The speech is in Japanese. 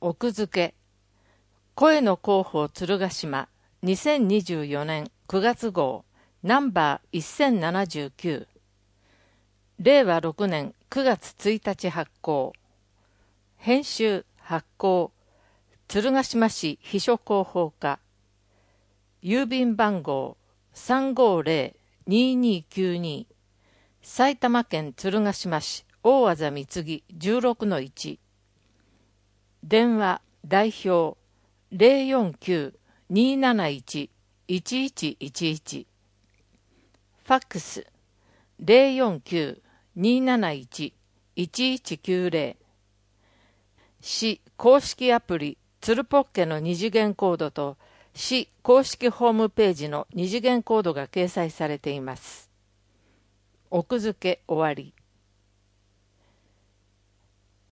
奥付け声の広報鶴ヶ島2024年9月号ナンバー1079令和6年9月1日発行編集発行鶴ヶ島市秘書広報課郵便番号350-2292埼玉県鶴ヶ島市大字三木 16-1 電話代表 049-271-1111 ファックス 049-271-1190 市公式アプリつるぽっけの二次元コードと市公式ホームページの二次元コードが掲載されています。奥付け終わり。